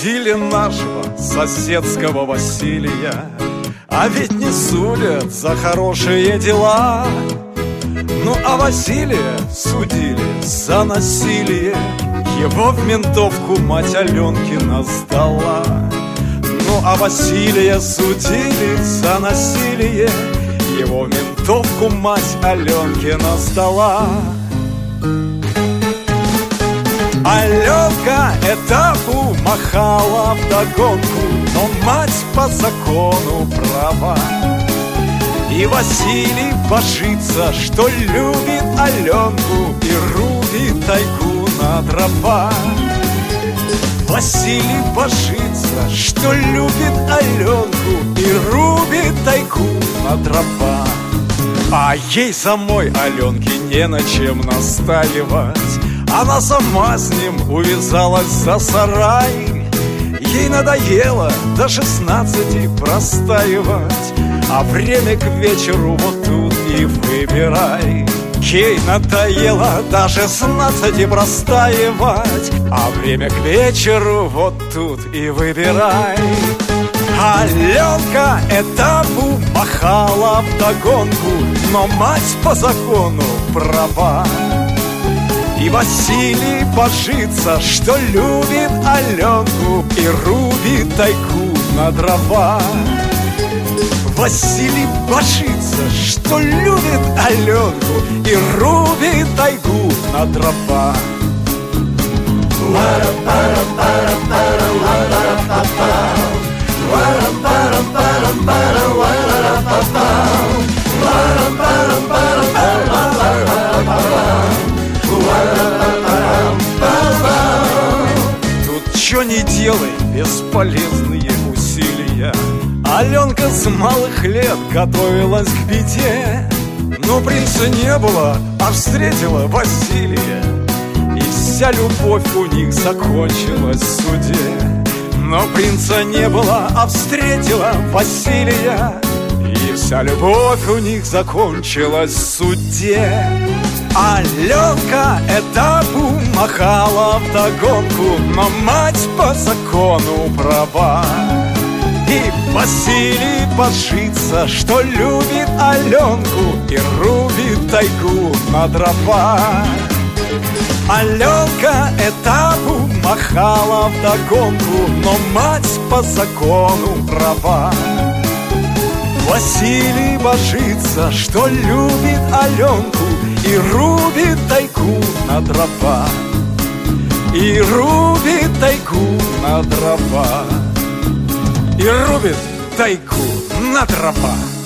Судили нашего соседского Василия, а ведь не судят за хорошие дела. Ну а Василия судили за насилие, его в ментовку мать Аленкина сдала. Ну а Василия судили за насилие, его в ментовку мать Аленкина сдала. Аленка этапу махала вдогонку, но мать по закону права. И Василий божится, что любит Аленку и рубит тайгу на дрова. Василий божится, что любит Аленку и рубит тайгу на дрова. А ей самой Аленке не на чем настаивать, она сама с ним увязалась за сарай. Ей надоело до 16 простаивать, а время к вечеру вот тут и выбирай. Ей надоело до 16 простаивать, а время к вечеру вот тут и выбирай. Аленка этапу махала вдогонку, но мать по закону права. И Василий божится, что любит Аленку и рубит тайгу на дрова. Василий божится, что любит Аленку и рубит тайгу на дрова. Тут чё не делай, бесполезные усилия. Аленка с малых лет готовилась к беде, но принца не было, а встретила Василия, и вся любовь у них закончилась в суде. Но принца не было, а встретила Василия, и вся любовь у них закончилась в суде. Аленка этапу махала вдогонку, но мать по закону права. И Василий божится, что любит Аленку и рубит тайгу на дрова. Аленка этапу махала вдогонку, но мать по закону права. Василий божится, что любит Аленку и рубит тайгу на дрова. И рубит тайгу на дрова. И рубит тайгу на дрова.